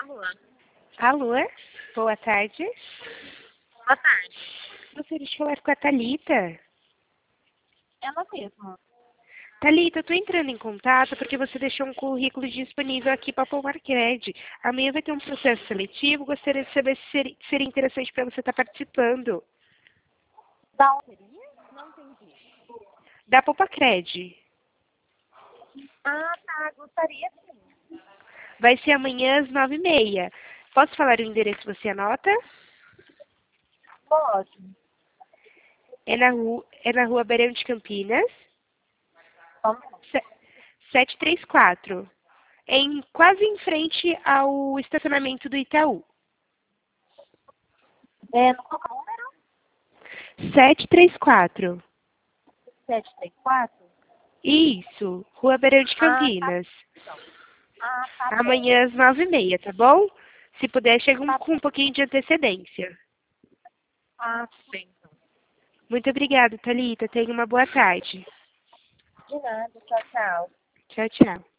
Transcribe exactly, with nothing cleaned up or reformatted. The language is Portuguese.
Alô? Alô, boa tarde. Boa tarde. Gostaria de falar com a Thalita. Ela mesma. Thalita, eu estou entrando em contato porque você deixou um currículo disponível aqui para a Pouparcred. Amanhã vai ter um processo seletivo, gostaria de saber se seria, seria interessante para você estar participando. Da onde seria? Não entendi. Da Pouparcred. Ah, tá. Gostaria sim. Vai ser amanhã às nove e meia. Posso falar o endereço, você anota? Pode. É na rua, é na rua Beirão de Campinas, Vamos. se- setecentos e trinta e quatro. Em, quase em frente ao estacionamento do Itaú. É, no qual número? setecentos e trinta e quatro. sete três quatro? Isso, Rua Beirão de Ah, tá. Campinas. Então. Ah, tá bom. Amanhã às nove e meia, tá bom? Se puder, chega um- Tá com bom. um pouquinho de antecedência. Ah, bem. Então. Muito obrigada, Thalita. Tenha uma boa tarde. De nada. Tchau, tchau. Tchau, tchau.